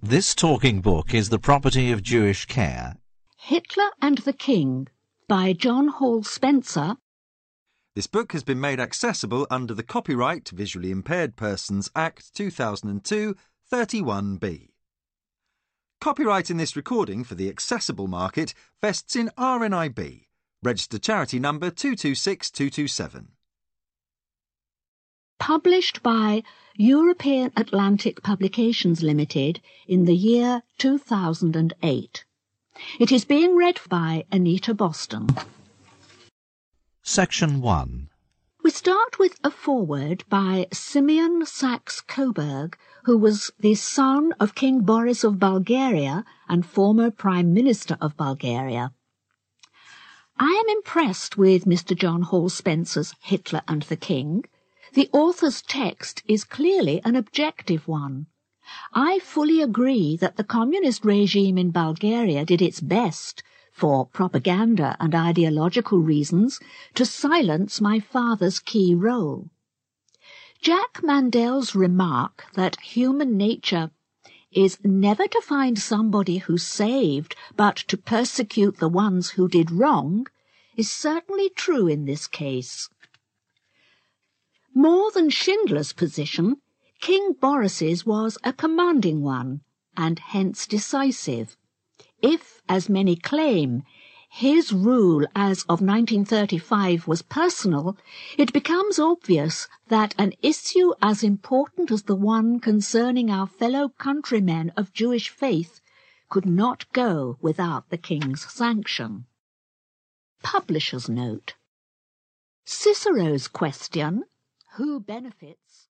This talking book is the property of Jewish Care. Hitler and the King by John Hall Spencer. This book has been made accessible under the Copyright Visually Impaired Persons Act 2002, 31B. Copyright in this recording for the accessible market vests in RNIB, registered charity number 226227. Published by European Atlantic Publications Limited in the year 2008. It is being read by Anita Boston. Section 1. We start with a foreword by Simeon Saxe-Coburg, who was the son of King Boris of Bulgaria and former Prime Minister of Bulgaria. I am impressed with Mr. John Hall Spencer's Hitler and the King. The author's text is clearly an objective one. I fully agree that the communist regime in Bulgaria did its best, for propaganda and ideological reasons, to silence my father's key role. Jack Mandel's remark that human nature is never to find somebody who saved, but to persecute the ones who did wrong, is certainly true in this case. More than Schindler's position, King Boris's was a commanding one, and hence decisive. If, as many claim, his rule as of 1935 was personal, it becomes obvious that an issue as important as the one concerning our fellow countrymen of Jewish faith could not go without the King's sanction. Publisher's note. Cicero's question, who benefits